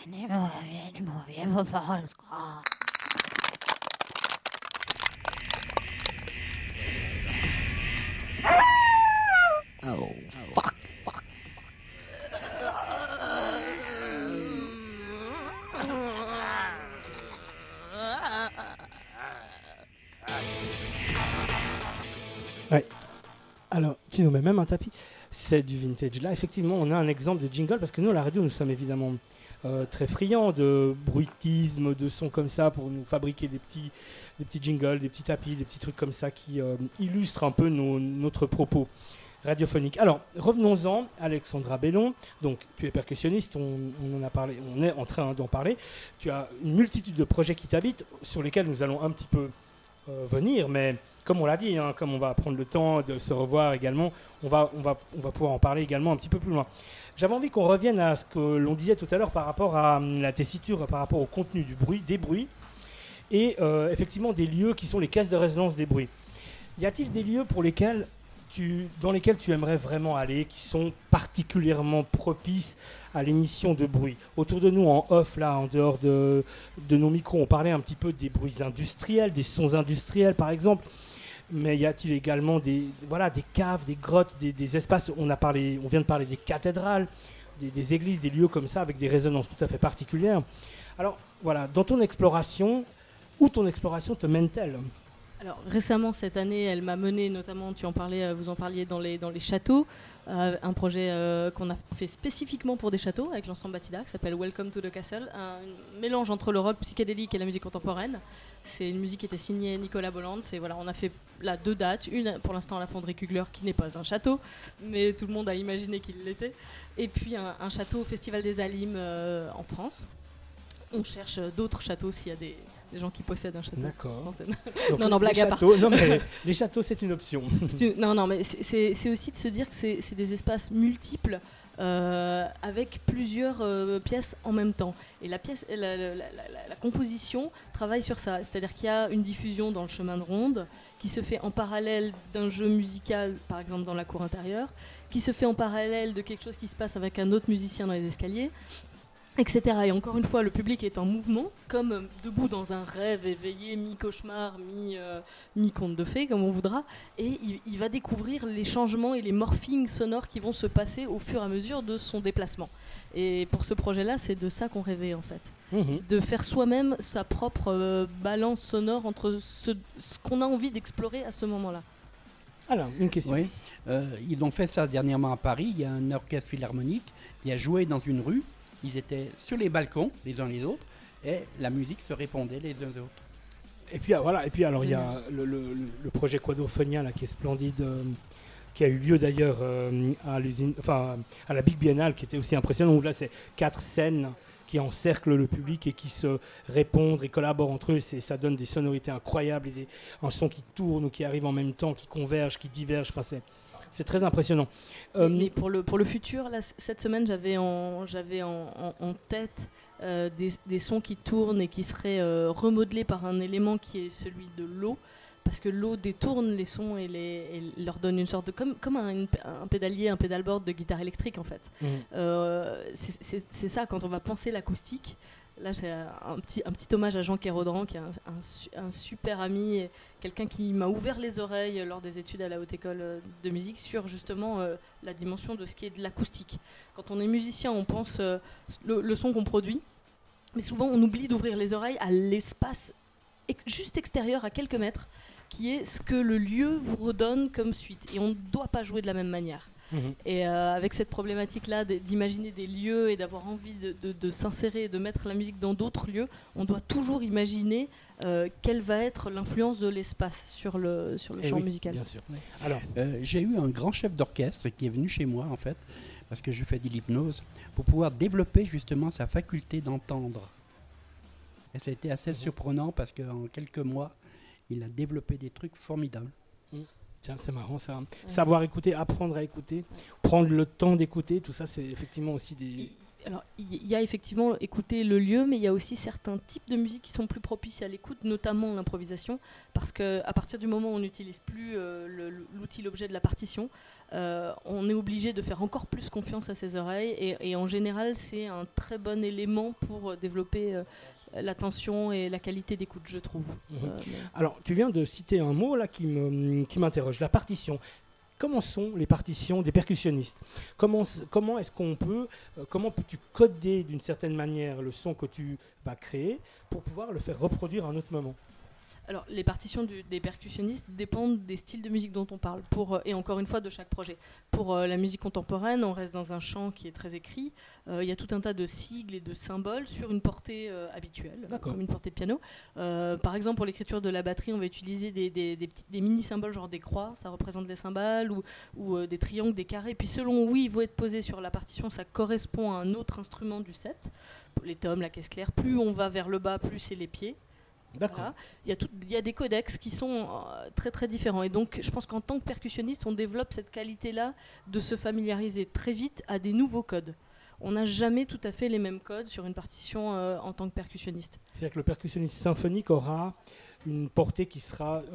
Oh, fuck. Ouais. Alors, tu nous mets même un tapis. C'est du vintage. Là, effectivement, on a un exemple de jingle parce que nous, à la radio, nous sommes évidemment très friands de bruitisme, de sons comme ça pour nous fabriquer des petits jingles, des petits tapis, des petits trucs comme ça qui illustrent un peu notre propos radiophonique. Alors, revenons-en, Alexandra Bellon. Donc, tu es percussionniste, on en a parlé, on est en train d'en parler. Tu as une multitude de projets qui t'habitent sur lesquels nous allons un petit peu venir, mais comme on l'a dit, hein, comme on va prendre le temps de se revoir également, on va pouvoir en parler également un petit peu plus loin. J'avais envie qu'on revienne à ce que l'on disait tout à l'heure par rapport à la tessiture, par rapport au contenu du bruit, des bruits, et effectivement des lieux qui sont les caisses de résonance des bruits. Y a-t-il des lieux dans lesquels tu aimerais vraiment aller, qui sont particulièrement propices à l'émission de bruit? Autour de nous, en off, là, en dehors de nos micros, on parlait un petit peu des bruits industriels, des sons industriels, par exemple. Mais y a-t-il également des caves, des grottes, des espaces? On vient de parler des cathédrales, des églises, des lieux comme ça, avec des résonances tout à fait particulières. Alors, voilà, dans ton exploration, où ton exploration te mène-t-elle? Alors récemment cette année, elle m'a mené notamment, vous en parliez dans les châteaux, un projet qu'on a fait spécifiquement pour des châteaux avec l'ensemble Batida qui s'appelle Welcome to the Castle, un mélange entre le rock psychédélique et la musique contemporaine. C'est une musique qui était signée Nicolas Bolland. On a fait là 2 dates, une pour l'instant à la Fonderie Kugler qui n'est pas un château, mais tout le monde a imaginé qu'il l'était, et puis un château au Festival des Alimes en France. On cherche d'autres châteaux s'il y a des gens qui possèdent un château. D'accord. Non, blague à part. Non, mais les châteaux, c'est une option. Non, mais c'est aussi de se dire que c'est des espaces multiples avec plusieurs pièces en même temps. Et la composition travaille sur ça. C'est-à-dire qu'il y a une diffusion dans le chemin de ronde qui se fait en parallèle d'un jeu musical, par exemple dans la cour intérieure, qui se fait en parallèle de quelque chose qui se passe avec un autre musicien dans les escaliers, etc. Et encore une fois, le public est en mouvement, comme debout dans un rêve éveillé, mi-cauchemar, mi-conte de fées, comme on voudra, et il va découvrir les changements et les morphings sonores qui vont se passer au fur et à mesure de son déplacement. Et pour ce projet-là, c'est de ça qu'on rêvait en fait. De faire soi-même sa propre balance sonore entre ce qu'on a envie d'explorer à ce moment-là. Alors, une question. Oui, ils ont fait ça dernièrement à Paris. Il y a un orchestre philharmonique qui a joué dans une rue. Ils étaient sur les balcons, les uns les autres, et la musique se répondait les uns aux autres. Et puis alors il y a le projet Quadrophonia là, qui est splendide, qui a eu lieu d'ailleurs à la Big Biennale, qui était aussi impressionnant, où là c'est 4 scènes qui encerclent le public et qui se répondent et collaborent entre eux. Ça donne des sonorités incroyables et un son qui tourne ou qui arrive en même temps, qui converge, qui diverge. Enfin, c'est très impressionnant. Mais pour le futur, là, cette semaine, j'avais en tête des sons qui tournent et qui seraient remodelés par un élément qui est celui de l'eau, parce que l'eau détourne les sons et leur donne une sorte de... comme un pédalier, un pédalboard de guitare électrique, en fait. C'est ça, quand on va penser l'acoustique. Là, j'ai un petit hommage à Jean Kérodran, qui est un super ami, et quelqu'un qui m'a ouvert les oreilles lors des études à la Haute École de musique sur justement la dimension de ce qui est de l'acoustique. Quand on est musicien, on pense le son qu'on produit, mais souvent on oublie d'ouvrir les oreilles à l'espace juste extérieur, à quelques mètres, qui est ce que le lieu vous redonne comme suite. Et on ne doit pas jouer de la même manière. Et avec cette problématique-là d'imaginer des lieux et d'avoir envie de s'insérer et de mettre la musique dans d'autres lieux, on doit toujours imaginer quelle va être l'influence de l'espace sur le champ musical. Bien sûr. Ouais. Alors, j'ai eu un grand chef d'orchestre qui est venu chez moi, en fait, parce que je fais de l'hypnose, pour pouvoir développer justement sa faculté d'entendre. Et ça a été assez surprenant parce qu'en quelques mois, il a développé des trucs formidables. Tiens, c'est marrant ça. Savoir écouter, apprendre à écouter, prendre le temps d'écouter, tout ça, c'est effectivement aussi des... Alors, il y a effectivement écouter le lieu, mais il y a aussi certains types de musique qui sont plus propices à l'écoute, notamment l'improvisation, parce qu'à partir du moment où on n'utilise plus l'outil, l'objet de la partition, on est obligé de faire encore plus confiance à ses oreilles, et en général, c'est un très bon élément pour développer l'attention et la qualité d'écoute, je trouve. Alors, tu viens de citer un mot là qui m'interroge, la partition. Comment sont les partitions des percussionnistes ? Comment peux-tu coder d'une certaine manière le son que tu vas créer pour pouvoir le faire reproduire à un autre moment ? Alors, les partitions des percussionnistes dépendent des styles de musique dont on parle, et encore une fois de chaque projet. Pour la musique contemporaine, on reste dans un chant qui est très écrit. Il y a tout un tas de sigles et de symboles sur une portée habituelle, comme une portée de piano. Par exemple, pour l'écriture de la batterie, on va utiliser des mini-symboles, genre des croix, ça représente les cymbales, ou des triangles, des carrés. Puis selon où ils vont être posés sur la partition, ça correspond à un autre instrument du set. Les tomes, la caisse claire, plus on va vers le bas, plus c'est les pieds. Voilà. Il y a des codex qui sont très très différents, et donc je pense qu'en tant que percussionniste on développe cette qualité-là de se familiariser très vite à des nouveaux codes. On n'a jamais tout à fait les mêmes codes sur une partition en tant que percussionniste. C'est-à-dire que le percussionniste symphonique aura une portée qui sera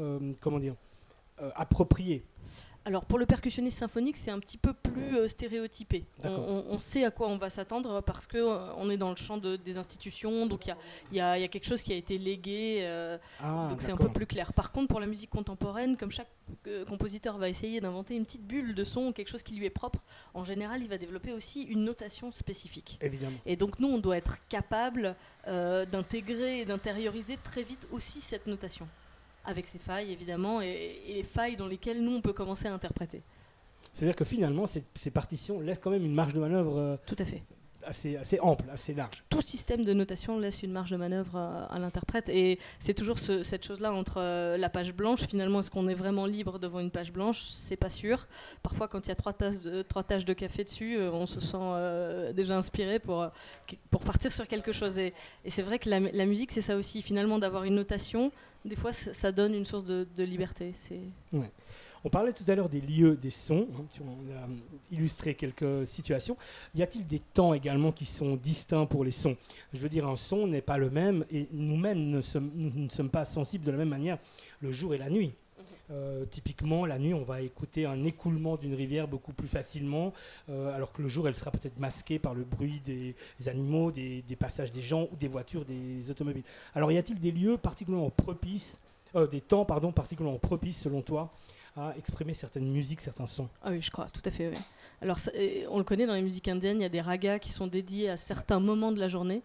appropriée. Alors pour le percussionniste symphonique, c'est un petit peu plus stéréotypé. On sait à quoi on va s'attendre parce qu'on est dans le champ des institutions, donc il y a quelque chose qui a été légué, donc c'est un peu plus clair. Par contre, pour la musique contemporaine, comme chaque compositeur va essayer d'inventer une petite bulle de son, quelque chose qui lui est propre, en général, il va développer aussi une notation spécifique. Évidemment. Et donc nous, on doit être capable d'intégrer et d'intérioriser très vite aussi cette notation, avec ses failles évidemment, et les failles dans lesquelles nous on peut commencer à interpréter. C'est-à-dire que finalement ces partitions laissent quand même une marge de manœuvre tout à fait assez ample, assez large. Tout système de notation laisse une marge de manœuvre à l'interprète, et c'est toujours cette chose-là entre la page blanche. Finalement, est-ce qu'on est vraiment libre devant une page blanche ? C'est pas sûr. Parfois, quand il y a trois taches de café dessus, on se sent déjà inspiré pour partir sur quelque chose. Et c'est vrai que la musique, c'est ça aussi. Finalement, d'avoir une notation, des fois, ça donne une source de liberté. Ouais. On parlait tout à l'heure des lieux, des sons. On a illustré quelques situations. Y a-t-il des temps également qui sont distincts pour les sons ? Je veux dire, un son n'est pas le même, et nous-mêmes nous ne sommes pas sensibles de la même manière le jour et la nuit. Typiquement, la nuit, on va écouter un écoulement d'une rivière beaucoup plus facilement, alors que le jour, elle sera peut-être masquée par le bruit des animaux, des passages des gens ou des voitures, des automobiles. Alors, y a-t-il des lieux particulièrement propices, des temps particulièrement propices, selon toi, à exprimer certaines musiques, certains sons ? Ah oui, je crois, tout à fait, oui. Alors, on le connaît dans les musiques indiennes, il y a des ragas qui sont dédiés à certains moments de la journée.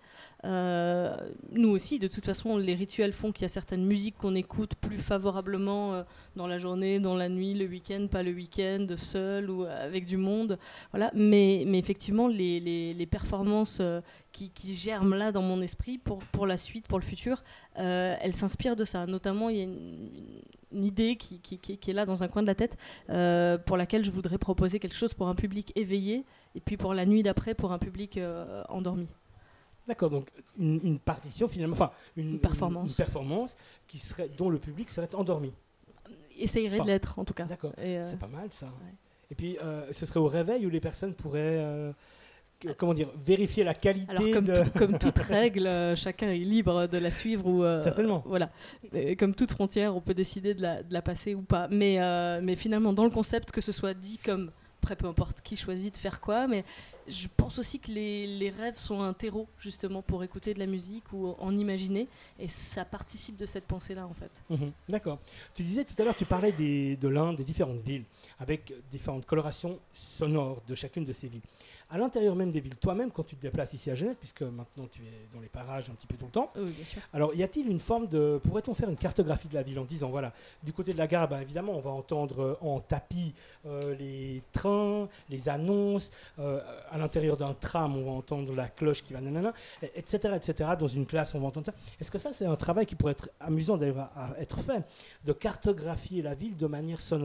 Nous aussi, de toute façon, les rituels font qu'il y a certaines musiques qu'on écoute plus favorablement dans la journée, dans la nuit, le week-end, pas le week-end, seul ou avec du monde. Voilà. Mais effectivement, les performances qui germent là dans mon esprit pour la suite, pour le futur, elles s'inspirent de ça. Notamment, il y a une idée qui est là dans un coin de la tête, pour laquelle je voudrais proposer quelque chose pour un public éveillé, et puis pour la nuit d'après pour un public endormi. D'accord, donc une partition finalement, enfin une performance dont le public serait endormi. Essayerait de l'être en tout cas. D'accord, c'est pas mal ça. Ouais. Et puis ce serait au réveil où les personnes pourraient vérifier la qualité. Alors comme toute règle, chacun est libre de la suivre ou certainement. Voilà. Comme toute frontière, on peut décider de la passer ou pas. Mais finalement, dans le concept, que ce soit dit comme, après peu importe qui choisit de faire quoi, mais je pense aussi que les rêves sont un terreau justement pour écouter de la musique ou en imaginer, et ça participe de cette pensée-là en fait. D'accord. Tu disais tout à l'heure, tu parlais des différentes villes, avec différentes colorations sonores de chacune de ces villes. À l'intérieur même des villes, toi-même, quand tu te déplaces ici à Genève, puisque maintenant tu es dans les parages un petit peu tout le temps, oui, bien sûr. Alors, y a-t-il une forme pourrait-on faire une cartographie de la ville en disant, voilà, du côté de la gare, évidemment, on va entendre en tapis les trains, les annonces, à l'intérieur d'un tram, on va entendre la cloche qui va nanana, etc., etc. Dans une classe, on va entendre ça. Est-ce que ça, c'est un travail qui pourrait être amusant d'ailleurs à être fait, de cartographier la ville de manière sonore, justement ?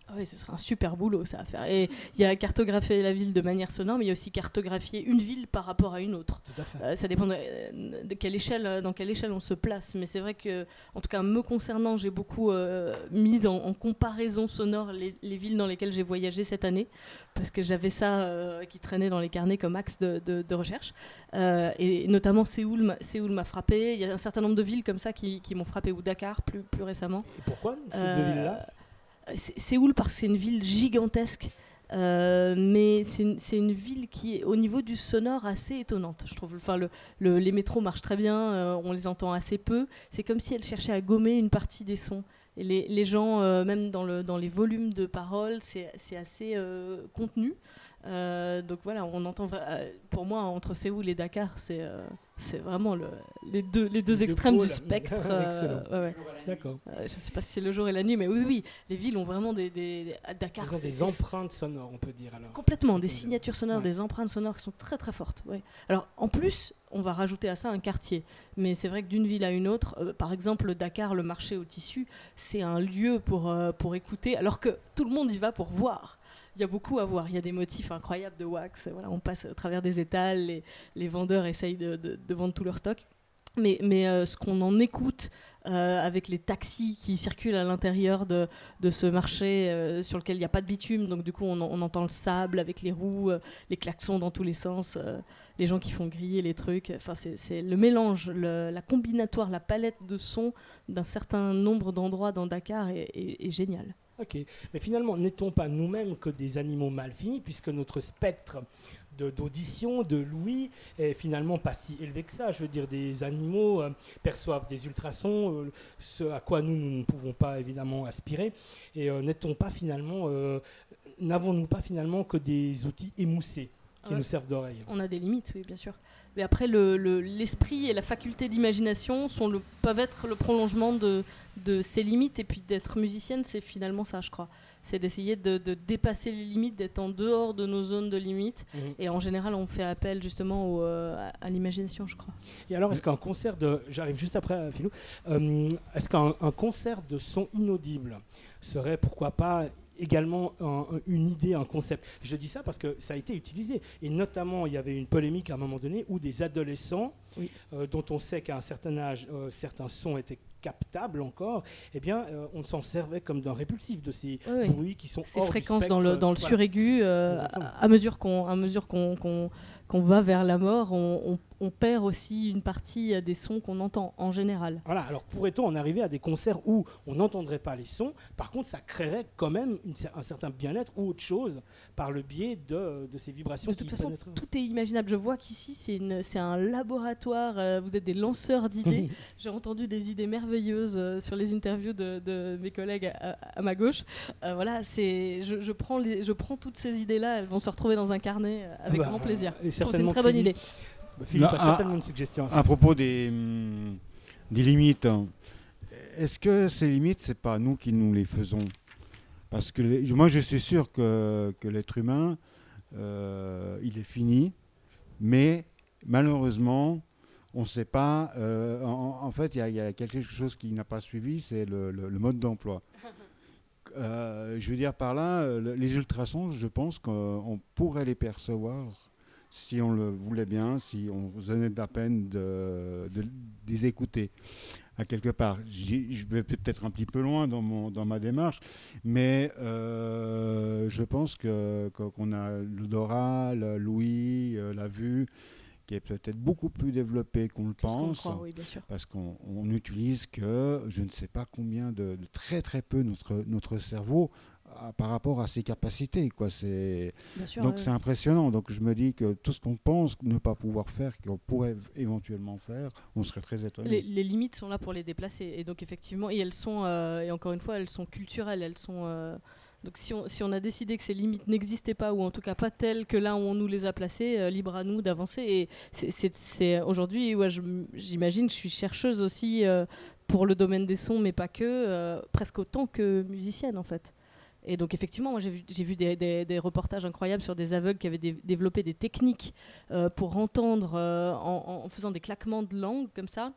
Ah oui, ce serait un super boulot ça à faire. Et il y a cartographier la ville de manière sonore, mais il y a aussi cartographier une ville par rapport à une autre. Tout à fait. Ça dépend de quelle échelle, dans quelle échelle on se place. Mais c'est vrai que, en tout cas, me concernant, j'ai beaucoup mis en comparaison sonore les villes dans lesquelles j'ai voyagé cette année, parce que j'avais ça qui traînait dans les carnets comme axe de recherche. Et notamment Séoul m'a frappé. Il y a un certain nombre de villes comme ça qui m'ont frappé, ou Dakar plus récemment. Et pourquoi ces deux villes-là? Séoul parce que c'est une ville gigantesque, mais c'est une ville qui est au niveau du sonore assez étonnante, je trouve. Enfin, les métros marchent très bien, on les entend assez peu. C'est comme si elle cherchait à gommer une partie des sons. Et les gens, même dans les volumes de paroles, c'est assez contenu. Donc voilà, on entend. Pour moi, entre Séoul et Dakar, c'est vraiment les deux extrêmes pôles. du spectre. Excellent. Ouais. D'accord. Je ne sais pas si c'est le jour et la nuit, mais oui, les villes ont vraiment à Dakar. Ils ont des empreintes sonores, on peut dire alors. Complètement, des signatures sonores, Ouais. des empreintes sonores qui sont très très fortes. Ouais. Alors en plus, on va rajouter à ça un quartier. Mais c'est vrai que d'une ville à une autre, par exemple Dakar, le marché au tissu, c'est un lieu pour écouter, alors que tout le monde y va pour voir. Il y a beaucoup à voir, il y a des motifs incroyables de wax. Voilà, on passe à travers des étals, les vendeurs essayent de vendre tout leur stock. Mais ce qu'on en écoute avec les taxis qui circulent à l'intérieur de ce marché sur lequel il n'y a pas de bitume, donc du coup on entend le sable avec les roues, les klaxons dans tous les sens, les gens qui font griller les trucs. Enfin, c'est le mélange, la combinatoire, la palette de sons d'un certain nombre d'endroits dans Dakar est génial. Ok, mais finalement, n'est-on pas nous-mêmes que des animaux mal finis, puisque notre spectre d'audition, de l'ouïe, est finalement pas si élevé que ça. Je veux dire, des animaux perçoivent des ultrasons, ce à quoi nous ne pouvons pas évidemment aspirer. Et n'avons-nous pas finalement que des outils émoussés qui nous servent d'oreille? On a des limites, oui, bien sûr. Mais après, l'esprit et la faculté d'imagination peuvent être le prolongement de ces limites. Et puis d'être musicienne, c'est finalement ça, je crois. C'est d'essayer de dépasser les limites, d'être en dehors de nos zones de limites. Mmh. Et en général, on fait appel justement à l'imagination, je crois. Et alors, est-ce qu'un concert j'arrive juste après, Philou. Est-ce qu'un concert de son inaudible serait, pourquoi pas, également une idée, un concept? Je dis ça parce que ça a été utilisé. Et notamment, il y avait une polémique à un moment donné où des adolescents, oui. Dont on sait qu'à un certain âge, certains sons étaient captables encore, eh bien, on s'en servait comme d'un répulsif de ces bruits qui sont ces hors fréquences du spectre, dans le suraigu, à mesure qu'on va vers la mort, on perd aussi une partie des sons qu'on entend en général. Voilà, alors pourrait-on en arriver à des concerts où on n'entendrait pas les sons, par contre ça créerait quand même un certain bien-être ou autre chose par le biais de ces vibrations? De toute façon, tout est imaginable. Je vois qu'ici c'est un laboratoire, vous êtes des lanceurs d'idées. J'ai entendu des idées merveilleuses sur les interviews de mes collègues à ma gauche. Voilà, je prends toutes ces idées-là, elles vont se retrouver dans un carnet avec grand plaisir. Je trouve que c'est une très bonne idée. Philippe a certainement une suggestion. À propos des limites, est-ce que ces limites, c'est pas nous qui nous les faisons? Parce que moi, je suis sûr que l'être humain, il est fini, mais malheureusement, on ne sait pas. En fait, il y a quelque chose qui n'a pas suivi, c'est le mode d'emploi. Je veux dire par là, les ultrasons, je pense qu'on pourrait les percevoir si on le voulait bien, si on se donnait de la peine de les écouter. À quelque part, je vais peut-être un petit peu loin dans ma démarche, mais je pense qu'on a l'odorat, l'ouïe, la vue, qui est peut-être beaucoup plus développé qu'on le pense, croit, oui, bien sûr. Parce qu'on n'utilise que je ne sais pas combien de très très peu notre cerveau par rapport à ses capacités, quoi. Donc c'est impressionnant. Donc je me dis que tout ce qu'on pense ne pas pouvoir faire, qu'on pourrait éventuellement faire, on serait très étonné. Les limites sont là pour les déplacer, et donc effectivement, et elles sont, et encore une fois, elles sont culturelles, elles sont. Donc si on a décidé que ces limites n'existaient pas, ou en tout cas pas telles que là où on nous les a placées, libre à nous d'avancer. Et c'est aujourd'hui, j'imagine que je suis chercheuse aussi pour le domaine des sons, mais pas que, presque autant que musicienne en fait. Et donc effectivement, moi j'ai vu des reportages incroyables sur des aveugles qui avaient développé des techniques pour entendre en faisant des claquements de langue comme ça.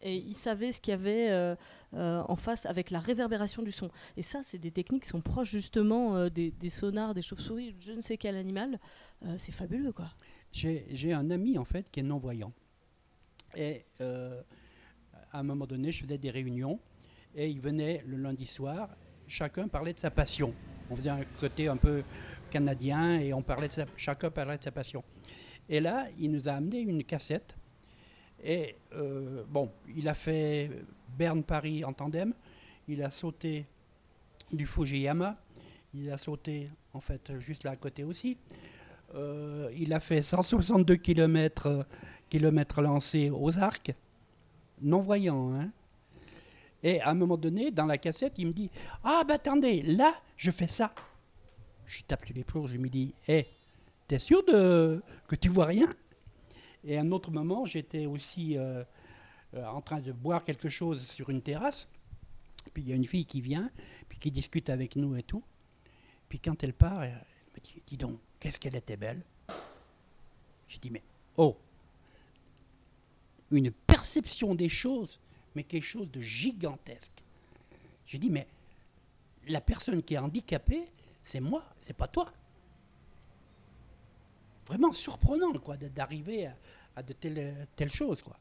Et il savait ce qu'il y avait en face avec la réverbération du son. Et ça, c'est des techniques qui sont proches justement des sonars, des chauves-souris, je ne sais quel animal. C'est fabuleux, quoi. J'ai un ami, en fait, qui est non-voyant. Et à un moment donné, je faisais des réunions et il venait le lundi soir, chacun parlait de sa passion. On faisait un côté un peu canadien et chacun parlait de sa passion. Et là, il nous a amené une cassette. Et il a fait Berne-Paris en tandem. Il a sauté du Fujiyama. Il a sauté, en fait, juste là à côté aussi. Il a fait 162 km lancés aux arcs. Non-voyant, hein. Et à un moment donné, dans la cassette, il me dit « Ah, bah attendez, là, je fais ça. » Je tape sur les plombs, je me dis « Hé, t'es sûr que tu vois rien ?» Et à un autre moment, j'étais aussi en train de boire quelque chose sur une terrasse. Puis il y a une fille qui vient, puis qui discute avec nous et tout. Puis quand elle part, elle me dit « Dis donc, qu'est-ce qu'elle était belle ?» J'ai dit « Mais, oh !» Une perception des choses, mais quelque chose de gigantesque. J'ai dit, mais la personne qui est handicapée, c'est moi, c'est pas toi. Vraiment surprenant, quoi, d'arriver à de telles choses, quoi.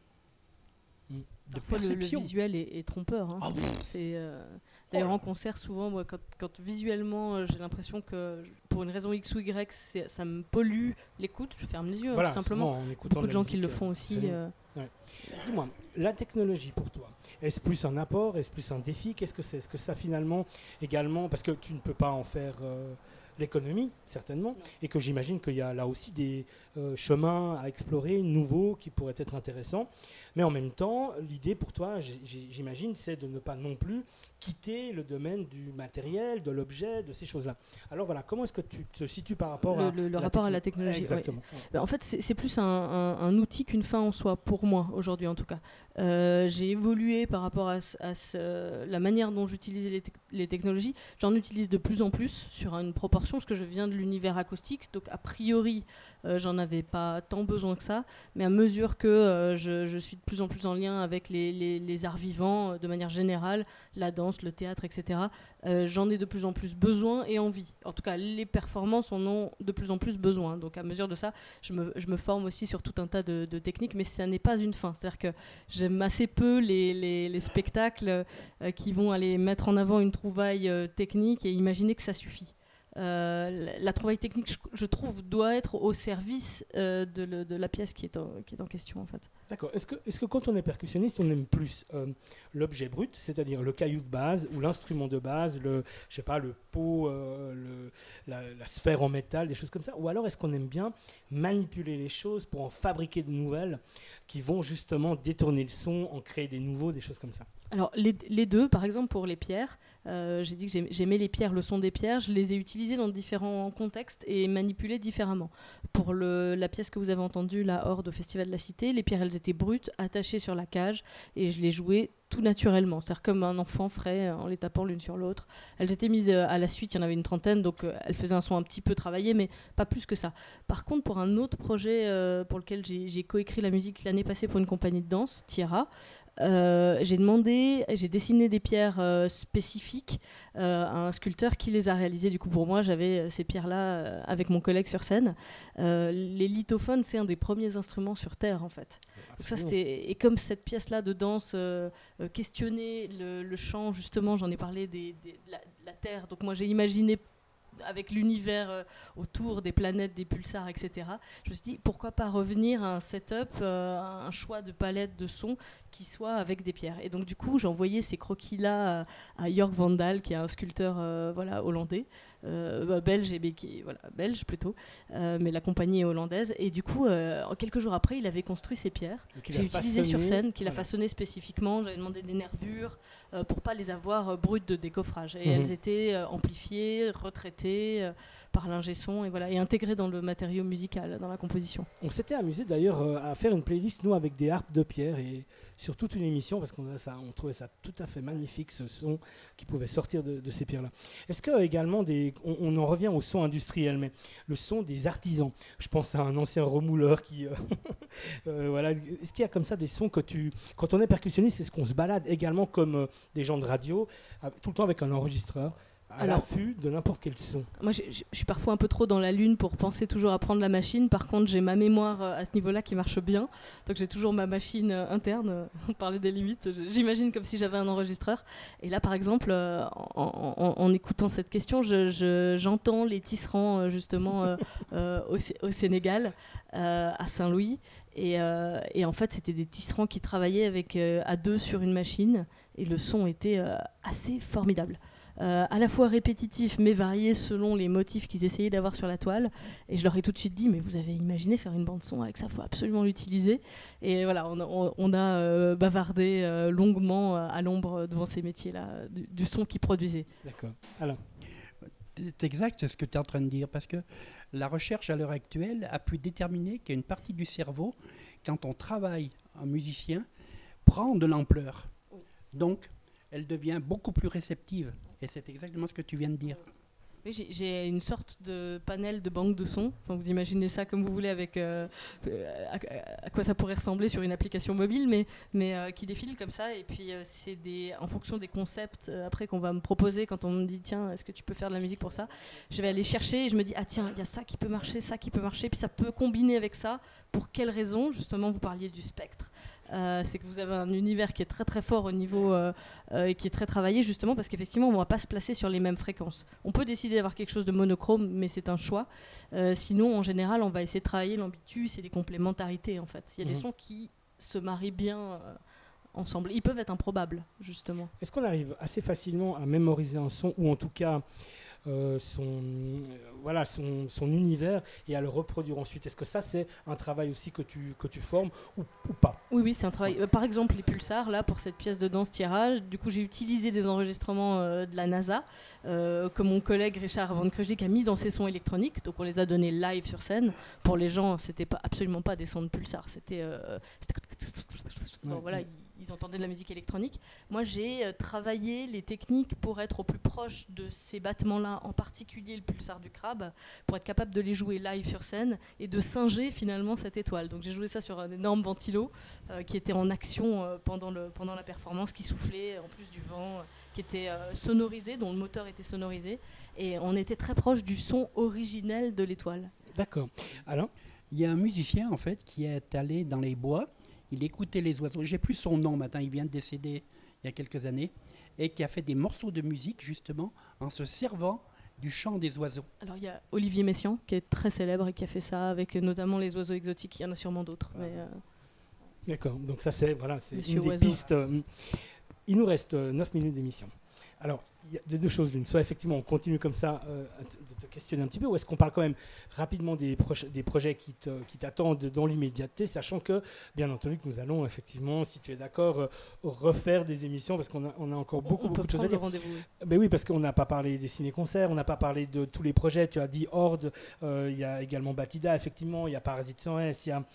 De Parfois, le perception. visuel est trompeur. Hein. D'ailleurs, en concert, souvent, moi, quand visuellement, j'ai l'impression que pour une raison X ou Y, ça me pollue l'écoute, je ferme les yeux, Voilà, tout simplement. souvent, en écoutant Beaucoup de gens la qui le musique, font aussi. Ouais. Dis-moi, la technologie pour toi, est-ce plus un apport, est-ce plus un défi? Qu'est-ce que c'est? Est-ce que ça finalement également, parce que tu ne peux pas en faire l'économie, certainement, et que j'imagine qu'il y a là aussi des chemins à explorer, nouveaux, qui pourraient être intéressants. Mais en même temps, l'idée pour toi, j'imagine, c'est de ne pas non plus quitter le domaine du matériel, de l'objet, de ces choses-là. Alors voilà, comment est-ce que tu te situes par rapport le rapport à la technologie? Exactement. Ouais. Ben, en fait, c'est plus un outil qu'une fin en soi, pour moi, aujourd'hui en tout cas. J'ai évolué par rapport à la manière dont j'utilisais les technologies. J'en utilise de plus en plus sur une proportion, parce que je viens de l'univers acoustique, donc a priori, j'en avais pas tant besoin que ça, mais à mesure que je suis de plus en plus en lien avec les arts vivants, de manière générale, la danse, le théâtre, etc., j'en ai de plus en plus besoin et envie. En tout cas, les performances en ont de plus en plus besoin. Donc à mesure de ça, je me forme aussi sur tout un tas de techniques, mais ça n'est pas une fin. C'est-à-dire que j'aime assez peu les spectacles qui vont aller mettre en avant une trouvaille technique et imaginer que ça suffit. La trouvaille technique, je trouve, doit être au service de la pièce qui est en question, en fait. D'accord. Est-ce que quand on est percussionniste, on aime plus l'objet brut, c'est-à-dire le caillou de base ou l'instrument de base, le pot, la sphère en métal, des choses comme ça, ou alors est-ce qu'on aime bien manipuler les choses pour en fabriquer de nouvelles qui vont justement détourner le son, en créer des nouveaux, des choses comme ça? Alors les deux, par exemple pour les pierres, j'ai dit que j'aimais les pierres, le son des pierres, je les ai utilisées dans différents contextes et manipulées différemment. Pour la pièce que vous avez entendue, la Horde au Festival de la Cité, les pierres elles étaient brutes, attachées sur la cage et je les jouais tout naturellement, c'est-à-dire comme un enfant ferait en les tapant l'une sur l'autre. Elles étaient mises à la suite, il y en avait une trentaine, donc elles faisaient un son un petit peu travaillé, mais pas plus que ça. Par contre, pour un autre projet pour lequel j'ai coécrit la musique l'année passée pour une compagnie de danse, Tierra, j'ai dessiné des pierres spécifiques à un sculpteur qui les a réalisées. Du coup, pour moi, j'avais ces pierres-là avec mon collègue sur scène. Les lithophones, c'est un des premiers instruments sur Terre, en fait. Donc ça, et comme cette pièce-là de danse questionnait le chant, justement, j'en ai parlé de la Terre. Donc moi, j'ai imaginé avec l'univers autour des planètes, des pulsars, etc. Je me suis dit, pourquoi pas revenir à un setup, un choix de palette de sons qui soit avec des pierres. Et donc du coup, j'ai envoyé ces croquis-là à Jörg Vandal, qui est un sculpteur hollandais, belge, belge plutôt, mais la compagnie est hollandaise. Et du coup, quelques jours après, il avait construit ces pierres. J'ai utilisé sur scène, qu'il a façonné spécifiquement. J'avais demandé des nervures pour pas les avoir brutes de décoffrage. Et elles étaient amplifiées, retraitées par l'ingé son et intégrées dans le matériau musical, dans la composition. On s'était amusé d'ailleurs à faire une playlist, nous, avec des harpes de pierre et sur toute une émission, parce on trouvait ça tout à fait magnifique, ce son qui pouvait sortir de ces pierres-là. Est-ce que également des on en revient au son industriel, mais le son des artisans. Je pense à un ancien remouleur qui, voilà. Est-ce qu'il y a comme ça des sons que quand on est percussionniste, est-ce qu'on se balade également comme des gens de radio, tout le temps avec un enregistreur, à l'affût de n'importe quel son? Moi, je suis parfois un peu trop dans la lune pour penser toujours à prendre la machine. Par contre, j'ai ma mémoire à ce niveau-là qui marche bien. Donc, j'ai toujours ma machine interne. On parlait des limites. J'imagine comme si j'avais un enregistreur. Et là, par exemple, en écoutant cette question, j'entends les tisserands, justement, au Sénégal, à Saint-Louis. Et en fait, c'était des tisserands qui travaillaient à deux sur une machine. Et le son était assez formidable. À la fois répétitif mais varié selon les motifs qu'ils essayaient d'avoir sur la toile, et je leur ai tout de suite dit mais vous avez imaginé faire une bande son avec ça, faut absolument l'utiliser. Et voilà, on a bavardé longuement à l'ombre devant ces métiers là du son qu'ils produisaient. D'accord. Alors, c'est exact ce que tu es en train de dire, parce que la recherche à l'heure actuelle a pu déterminer qu'il y a une partie du cerveau, quand on travaille en musicien, prend de l'ampleur. Donc elle devient beaucoup plus réceptive. Et c'est exactement ce que tu viens de dire. Oui, j'ai une sorte de panel de banque de sons. Enfin, vous imaginez ça comme vous voulez, avec à quoi ça pourrait ressembler sur une application mobile, mais qui défile comme ça. Et puis c'est en fonction des concepts après qu'on va me proposer, quand on me dit tiens, est-ce que tu peux faire de la musique pour ça, je vais aller chercher et je me dis ah tiens, il y a ça qui peut marcher, ça qui peut marcher, puis ça peut combiner avec ça. Pour quelle raison? Justement, vous parliez du spectre. C'est que vous avez un univers qui est très très fort au niveau et qui est très travaillé, justement parce qu'effectivement on ne va pas se placer sur les mêmes fréquences. On peut décider d'avoir quelque chose de monochrome, mais c'est un choix. Sinon, en général, on va essayer de travailler l'ambitus et les complémentarités. En fait, il y a des sons qui se marient bien ensemble. Ils peuvent être improbables, justement. Est-ce qu'on arrive assez facilement à mémoriser un son, ou en tout cas son univers, et à le reproduire ensuite? Est-ce que ça, c'est un travail aussi que tu formes ou pas? Oui, c'est un travail. Par exemple, les pulsars, là, pour cette pièce de danse tirage, du coup, j'ai utilisé des enregistrements de la NASA que mon collègue Richard Van Krujik a mis dans ses sons électroniques. Donc, on les a donnés live sur scène. Pour les gens, c'était absolument pas des sons de pulsars. C'était bon, voilà, ils entendaient de la musique électronique. Moi, j'ai travaillé les techniques pour être au plus proche de ces battements-là, en particulier le pulsar du crabe, pour être capable de les jouer live sur scène et de singer finalement cette étoile. Donc j'ai joué ça sur un énorme ventilo qui était en action pendant la performance, qui soufflait en plus du vent, qui était sonorisé, dont le moteur était sonorisé, et on était très proche du son originel de l'étoile. D'accord. Alors, il y a un musicien en fait qui est allé dans les bois. Il écoutait les oiseaux. J'ai plus son nom maintenant, il vient de décéder il y a quelques années, et qui a fait des morceaux de musique justement en se servant du chant des oiseaux. Alors il y a Olivier Messiaen qui est très célèbre et qui a fait ça avec notamment les oiseaux exotiques. Il y en a sûrement d'autres. Mais d'accord, donc ça c'est Monsieur une des Oiseau. pistes. Il nous reste 9 minutes d'émission. Alors, il y a deux choses l'une. Soit effectivement on continue comme ça de te questionner un petit peu, ou est-ce qu'on parle quand même rapidement des projets qui t'attendent dans l'immédiateté, sachant que, bien entendu, que nous allons effectivement, si tu es d'accord, refaire des émissions, parce qu'on a encore beaucoup de choses à dire. Ben oui, parce qu'on n'a pas parlé des ciné-concerts, on n'a pas parlé de tous les projets. Tu as dit Horde, il y a également Batida, effectivement, il y a Parasite sans S, il y a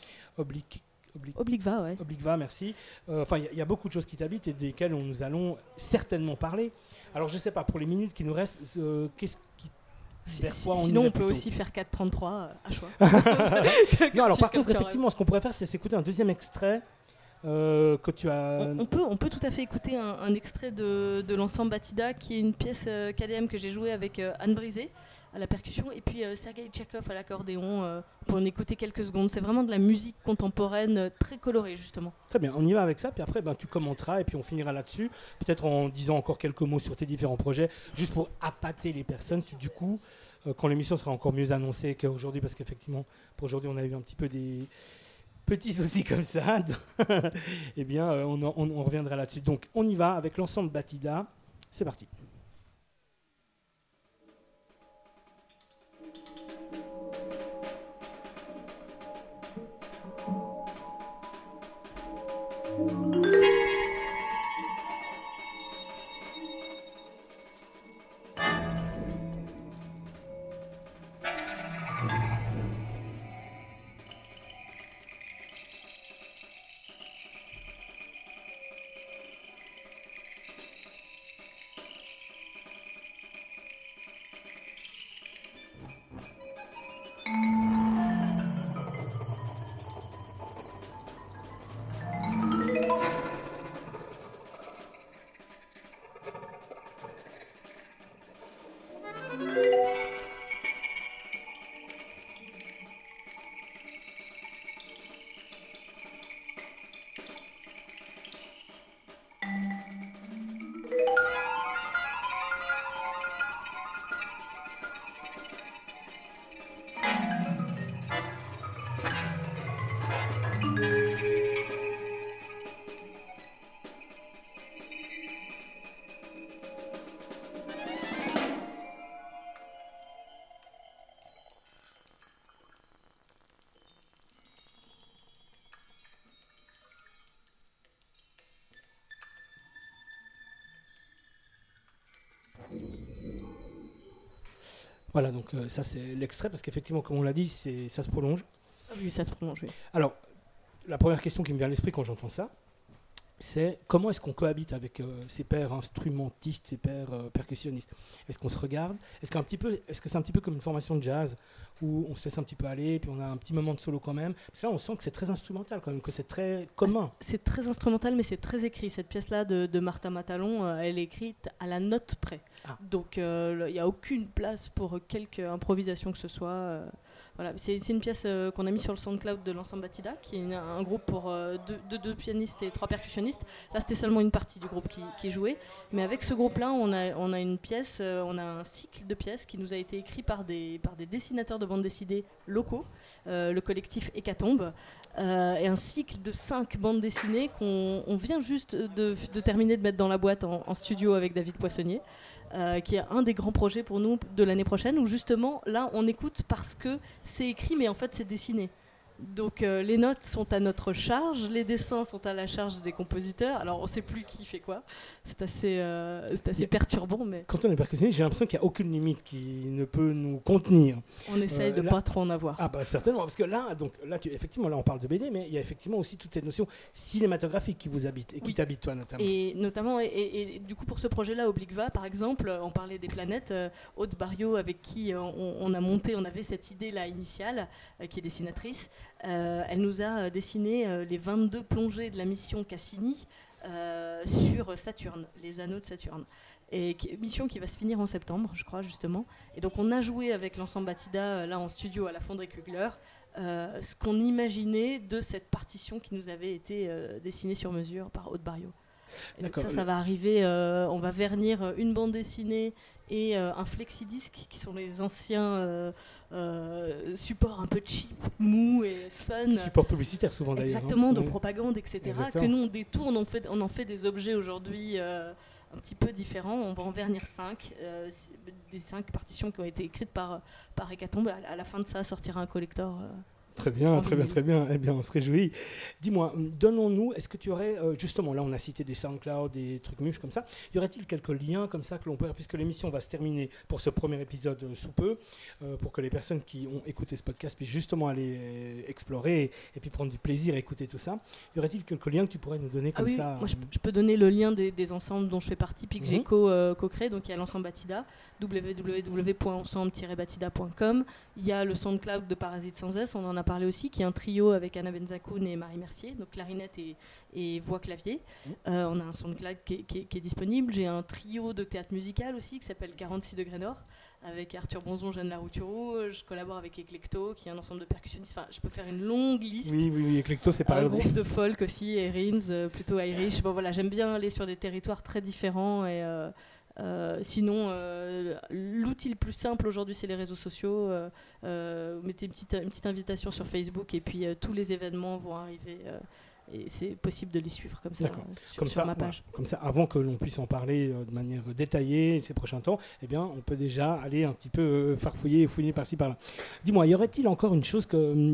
Obligva, ouais. Obligva, merci. Enfin, il y a beaucoup de choses qui t'habitent et desquelles nous allons certainement parler. Alors, je ne sais pas, pour les minutes qui nous restent, qu'est-ce qui... Sinon, on peut aussi faire 4.33 à choix. Non, alors par contre, effectivement, ce qu'on pourrait faire, c'est s'écouter un deuxième extrait que tu as... On peut tout à fait écouter un extrait de l'ensemble Batida, qui est une pièce KDM que j'ai jouée avec Anne Brisé à la percussion, et puis Sergei Tchekhov à l'accordéon, pour en écouter quelques secondes. C'est vraiment de la musique contemporaine très colorée, justement. Très bien, on y va avec ça, puis après tu commenteras, et puis on finira là-dessus, peut-être en disant encore quelques mots sur tes différents projets, juste pour appâter les personnes, qui du coup, quand l'émission sera encore mieux annoncée qu'aujourd'hui, parce qu'effectivement, pour aujourd'hui, on a eu un petit peu des petits soucis comme ça, eh bien, on reviendra là-dessus. Donc, on y va avec l'ensemble Batida. C'est parti. Voilà, donc ça c'est l'extrait, parce qu'effectivement, comme on l'a dit, ça se prolonge. Oui, ça se prolonge, oui. Alors, la première question qui me vient à l'esprit quand j'entends ça, c'est comment est-ce qu'on cohabite avec ses pairs instrumentistes, ses pairs percussionnistes? Est-ce qu'on se regarde? Est-ce que c'est un petit peu comme une formation de jazz où on se laisse un petit peu aller, puis on a un petit moment de solo quand même? Parce que là, on sent que c'est très instrumental quand même, que c'est très commun. C'est très instrumental, mais c'est très écrit. Cette pièce-là de Martha Matalon, elle est écrite à la note près. Ah. Donc, il n'y a aucune place pour quelque improvisation que ce soit. Voilà. C'est une pièce qu'on a mis sur le SoundCloud de l'ensemble Batida, qui est un groupe pour deux pianistes et 3 percussionnistes. Là, c'était seulement une partie du groupe qui jouait. Mais avec ce groupe-là, on a une pièce, on a un cycle de pièces qui nous a été écrit par des dessinateurs de bande dessinée locaux, le collectif Hécatombe, et un cycle de 5 bandes dessinées qu'on vient juste de terminer de mettre dans la boîte en studio avec David Poissonnier. Qui est un des grands projets pour nous de l'année prochaine, où justement, là, on écoute parce que c'est écrit, mais en fait, c'est dessiné. Donc les notes sont à notre charge, les dessins sont à la charge des compositeurs. Alors on ne sait plus qui fait quoi. C'est assez perturbant. Mais quand on est percussionniste, j'ai l'impression qu'il n'y a aucune limite qui ne peut nous contenir. On essaye de ne pas trop en avoir. Ah bah certainement, parce que là, effectivement, là on parle de BD, mais il y a effectivement aussi toute cette notion cinématographique qui vous habite, et qui t'habite toi notamment. Et notamment, et du coup pour ce projet-là, Obligva, par exemple, on parlait des planètes. Aude Barriot, avec qui on avait cette idée-là initiale, qui est dessinatrice. Elle nous a dessiné les 22 plongées de la mission Cassini sur Saturne, les anneaux de Saturne. Et mission qui va se finir en septembre, je crois, justement. Et donc on a joué avec l'ensemble Batida, là en studio à la Fonderie Kugler, ce qu'on imaginait de cette partition qui nous avait été dessinée sur mesure par Aude Barriot. Et donc ça va arriver, on va vernir une bande dessinée et un flexidisque, qui sont les anciens supports un peu cheap, mou et fun. Support publicitaire souvent d'ailleurs. Exactement, de propagande, etc. Exactement. Que nous on détourne, on en fait des objets aujourd'hui un petit peu différents. On va en vernir 5, des 5 partitions qui ont été écrites par Hécatombe. À la fin de ça sortira un collector. Très bien. Eh bien, on se réjouit. Dis-moi, donnons-nous, est-ce que tu aurais, justement, là on a cité des SoundCloud, des trucs mûches comme ça, y aurait-il quelques liens comme ça que l'on peut, puisque l'émission va se terminer pour ce premier épisode sous peu, pour que les personnes qui ont écouté ce podcast puissent justement aller explorer et puis prendre du plaisir à écouter tout ça, y aurait-il quelques liens que tu pourrais nous donner comme ça? Moi je peux donner le lien des ensembles dont je fais partie, puis que j'ai co-créé. Donc il y a l'ensemble Batida, www.ensemble-batida.com. Il y a le SoundCloud de Parasite Sans S, on en a parlé aussi, qui est un trio avec Anna Benzakoun et Marie Mercier, donc clarinette et voix clavier. On a un SoundCloud qui est disponible. J'ai un trio de théâtre musical aussi qui s'appelle 46 degrés Nord, avec Arthur Bonzon, Jeanne Laroutureau. Je collabore avec Eclecto, qui est un ensemble de percussionnistes. Enfin, je peux faire une longue liste. Oui, Eclecto, c'est pareil. Un groupe de folk aussi, Erin, plutôt Irish. Bon, voilà, j'aime bien aller sur des territoires très différents. Et sinon, l'outil le plus simple aujourd'hui, c'est les réseaux sociaux. Vous mettez une petite invitation sur Facebook, et puis tous les événements vont arriver. Et c'est possible de les suivre comme ça, sur ma page. Voilà. Comme ça, avant que l'on puisse en parler de manière détaillée ces prochains temps, eh bien, on peut déjà aller un petit peu farfouiller et fouiner par-ci par-là. Dis-moi, y aurait-il encore une chose que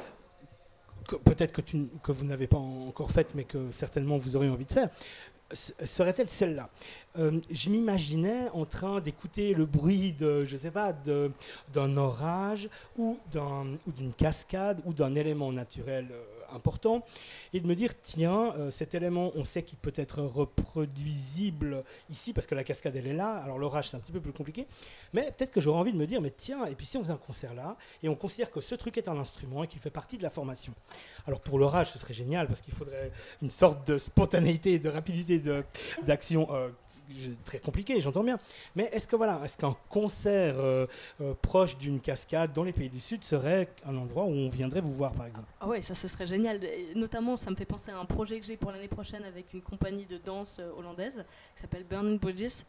peut-être que vous n'avez pas encore faite, mais que certainement vous auriez envie de faire? Serait-elle celle-là? Je m'imaginais en train d'écouter le bruit de, je sais pas, d'un orage ou d'une cascade ou d'un élément naturel important, et de me dire, tiens, cet élément, on sait qu'il peut être reproduisible ici, parce que la cascade, elle est là. Alors l'orage, c'est un petit peu plus compliqué, mais peut-être que j'aurais envie de me dire, mais tiens, et puis si on faisait un concert là, et on considère que ce truc est un instrument et qu'il fait partie de la formation. Alors pour l'orage, ce serait génial, parce qu'il faudrait une sorte de spontanéité, de rapidité d'action très compliqué, j'entends bien. Mais est-ce qu'un concert proche d'une cascade dans les pays du Sud serait un endroit où on viendrait vous voir, par exemple? Ah ouais, ça ce serait génial. Et notamment, ça me fait penser à un projet que j'ai pour l'année prochaine avec une compagnie de danse hollandaise qui s'appelle Burning Bridges.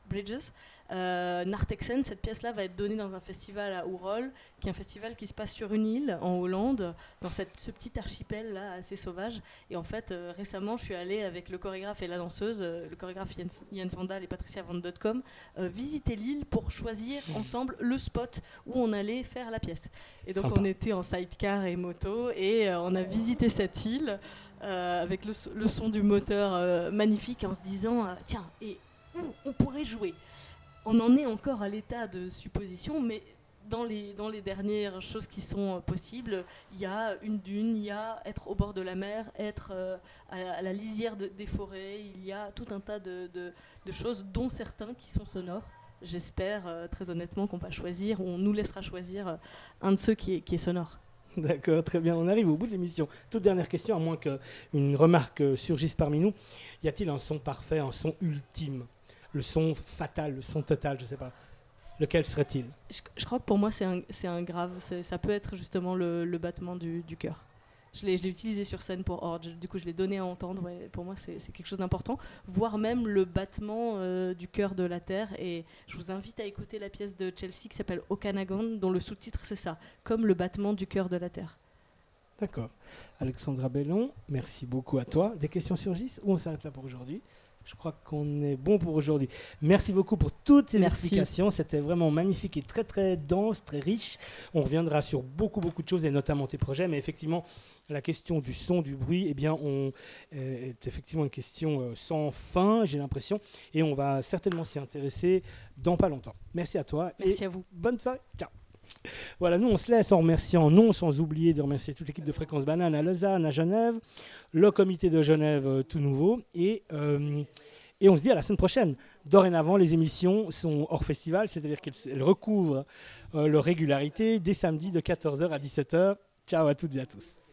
Narteksen, cette pièce-là va être donnée dans un festival à Oerol, qui est un festival qui se passe sur une île en Hollande, dans ce petit archipel là assez sauvage. Et en fait, récemment, je suis allée avec le chorégraphe et la danseuse, le chorégraphe Jens Vandal et Patricia Van Dotcom, visiter l'île pour choisir ensemble le spot où on allait faire la pièce. Et donc on était en sidecar et moto, et on a visité cette île avec le son du moteur magnifique, en se disant tiens, et où on pourrait jouer? On en est encore à l'état de supposition, mais dans les dernières choses qui sont possibles, il y a une dune, il y a être au bord de la mer, être à la lisière des forêts, il y a tout un tas de choses, dont certains qui sont sonores. J'espère très honnêtement qu'on va choisir, on nous laissera choisir un de ceux qui est sonore. D'accord, très bien. On arrive au bout de l'émission. Toute dernière question, à moins qu'une remarque surgisse parmi nous. Y a-t-il un son parfait, un son ultime? Le son fatal, le son total, je ne sais pas. Lequel serait-il? Je crois que pour moi, c'est un grave. Ça peut être justement le battement du cœur. Je l'ai utilisé sur scène pour Orge. Du coup, je l'ai donné à entendre. Et pour moi, c'est quelque chose d'important. Voire même le battement du cœur de la Terre. Et je vous invite à écouter la pièce de Chelsea qui s'appelle Okanagan, dont le sous-titre, c'est ça. Comme le battement du cœur de la Terre. D'accord. Alexandra Bellon, merci beaucoup à toi. Des questions surgissent ou on s'arrête là pour aujourd'hui? Je crois qu'on est bon pour aujourd'hui. Merci beaucoup pour toutes ces explications. C'était vraiment magnifique et très très dense, très riche. On reviendra sur beaucoup de choses et notamment tes projets. Mais effectivement, la question du son, du bruit, eh bien, est effectivement une question sans fin, j'ai l'impression. Et on va certainement s'y intéresser dans pas longtemps. Merci à toi. Merci à vous. Bonne soirée. Ciao. Voilà, nous on se laisse en remerciant, non sans oublier de remercier toute l'équipe de Fréquence Banane à Lausanne, à Genève, le comité de Genève tout nouveau, et on se dit à la semaine prochaine. Dorénavant, les émissions sont hors festival, c'est-à-dire qu'elles recouvrent leur régularité dès samedi de 14h à 17h. Ciao à toutes et à tous.